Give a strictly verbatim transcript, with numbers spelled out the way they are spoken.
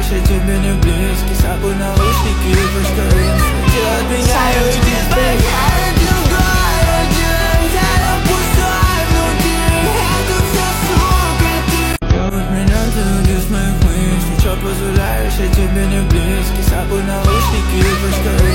представляешь, я тебе не близкий. С собой наушники, пускай им свети от меня и уйди с моей другой один. Тело пустое внутри, это все, сука, ты. Я от меня, ты уйди с моих мыслей. Чё позволяешь, я тебе не близкий. С собой наушники, пускай